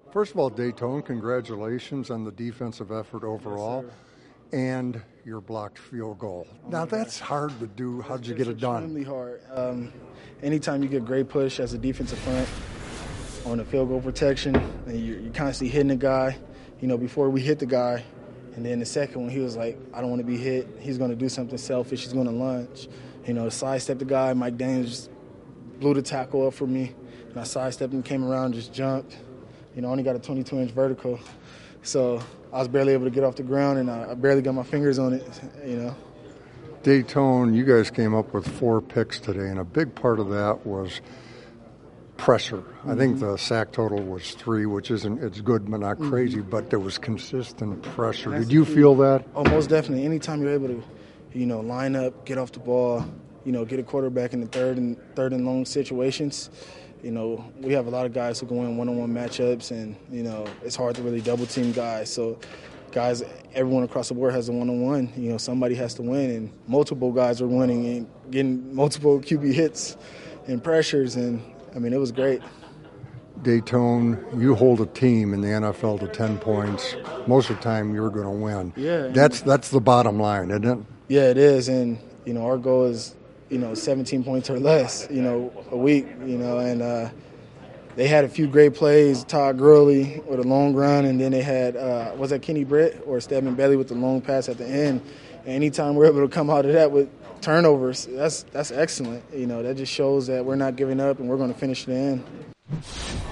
First of all, Dayton, congratulations on the defensive effort overall and your blocked field goal. Now, that's hard to do. How'd you get it done? Extremely hard. Anytime you get great push as a defensive front on the field goal protection, and you're constantly hitting the guy. Before we hit the guy, and then the second one, he was like, I don't want to be hit. He's going to do something selfish. He's going to lunge. Sidestep the guy. Mike Daniels just blew the tackle up for me. And I sidestepped and came around, just jumped. I only got a 22-inch vertical. So I was barely able to get off the ground, and I barely got my fingers on it, Dayton, you guys came up with 4 picks today, and a big part of that was pressure. Mm-hmm. I think the sack total was 3, which it's good but not crazy, but there was consistent pressure. Did you feel that? Oh, most definitely. Anytime you're able to, line up, get off the ball, get a quarterback in the third and long situations. We have a lot of guys who go in one-on-one matchups, and, it's hard to really double-team guys. So, guys, everyone across the board has a one-on-one. Somebody has to win, and multiple guys are winning and getting multiple QB hits and pressures, and, it was great. Dayton, you hold a team in the NFL to 10 points. Most of the time, you're going to win. Yeah. That's the bottom line, isn't it? Yeah, it is, and, our goal is – 17 points or less, a week, and they had a few great plays. Todd Gurley with a long run, and then they had, was that Kenny Britt or Stedman Bailey with the long pass at the end. And anytime we're able to come out of that with turnovers, that's excellent. That just shows that we're not giving up and we're going to finish the end.